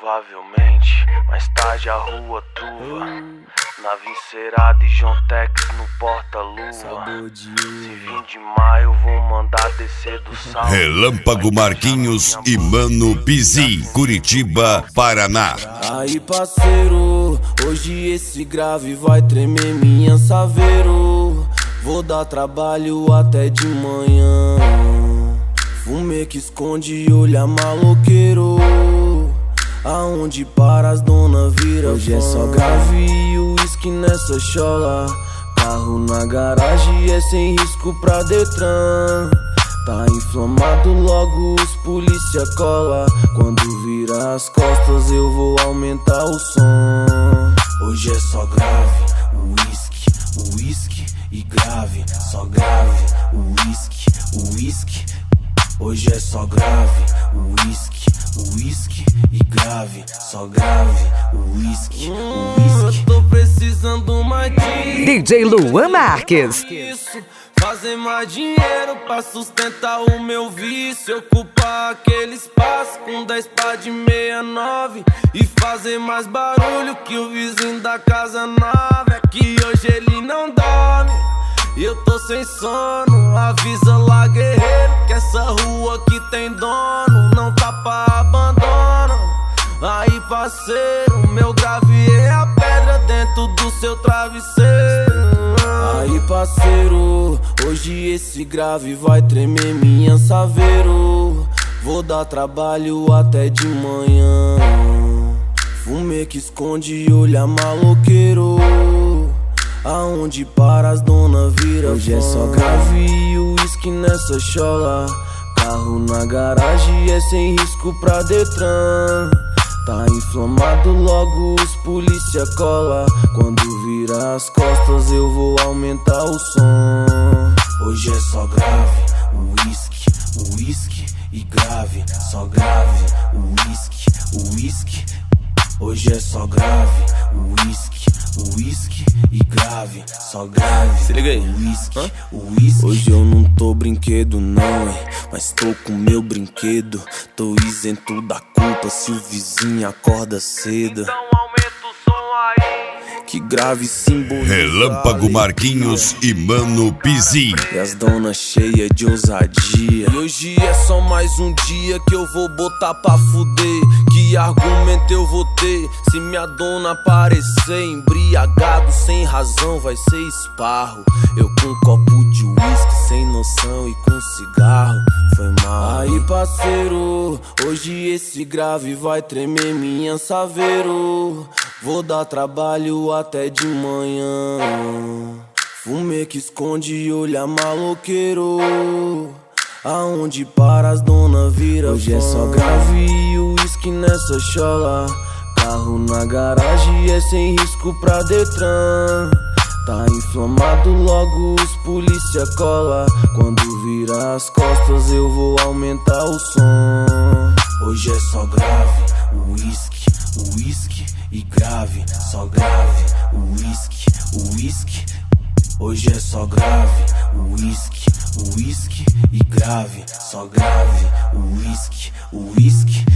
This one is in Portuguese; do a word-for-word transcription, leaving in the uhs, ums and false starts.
Provavelmente, mais tarde a rua truva, na Vincerada e John Tex no porta-luva. Se vim de maio, vou mandar descer do sal. Relâmpago Marquinhos e Mano Pizzi, Curitiba, Paraná. Aí parceiro, hoje esse grave vai tremer minha saveiro. Vou dar trabalho até de manhã. Fumê que esconde e olha maloqueiro. Aonde para as dona vira hoje fã. É só grave e uísque nessa chola. Carro na garagem é sem risco pra Detran. Tá inflamado, logo os polícia cola. Quando vira as costas eu vou aumentar o som. Hoje é só grave, uísque, uísque e grave. Só grave, uísque, uísque. Hoje é só grave, uísque, uísque e grave. Só grave, uísque, uísque. Eu tô precisando mais disso. D J Luan Marques. Isso, fazer mais dinheiro pra sustentar o meu vício. Ocupar aquele espaço com dez pá de meia nove. E fazer mais barulho que o vizinho da casa nova. É que hoje ele não dorme e eu tô sem sono. Avisa lá, guerreiro, que essa rua aqui tem dono. Não tá pra abandono. Aí parceiro, meu grave é a pedra dentro do seu travesseiro. Aí parceiro, hoje esse grave vai tremer minha saveiro. Vou dar trabalho até de manhã. Fumê que esconde e olha maloqueiro. Aonde para as dona vira hoje fã. É só grave e uísque nessa chola. Carro na garagem é sem risco pra Detran. Tá inflamado, logo os polícia cola. Quando vira as costas eu vou aumentar o som. Hoje é só grave, uísque, uísque e grave. Só grave, uísque, uísque. Hoje é só grave, uísque, uísque e grave. Só grave, se liga aí, uísque, uísque. Hoje eu não tô brinquedo não, hein, mas tô com meu brinquedo. Tô isento da culpa se o vizinho acorda cedo. Então aumenta o som aí. Que grave símbolo. Relâmpago Marquinhos e Mano Pizzi. E as donas cheias de ousadia. E hoje é só mais um dia que eu vou botar pra fuder. Que argumento eu vou ter se minha dona aparecer embriagado sem razão? Vai ser esparro. Eu com um copo de uísque sem noção e com cigarro. Foi mal. Aí parceiro, hoje esse grave vai tremer minha saveiro. Vou dar trabalho até de manhã. Fumê que esconde e olha maloqueiro. Aonde para as dona vira hoje fã. É só grave e uísque nessa chola. Carro na garagem é sem risco pra Detran. Tá inflamado, logo os polícia cola. Quando vira as costas eu vou aumentar o som. Hoje é só grave, uísque, uísque e grave. Só grave, uísque, uísque. Hoje é só grave, uísque, uísque e grave. Só grave, uísque, uísque.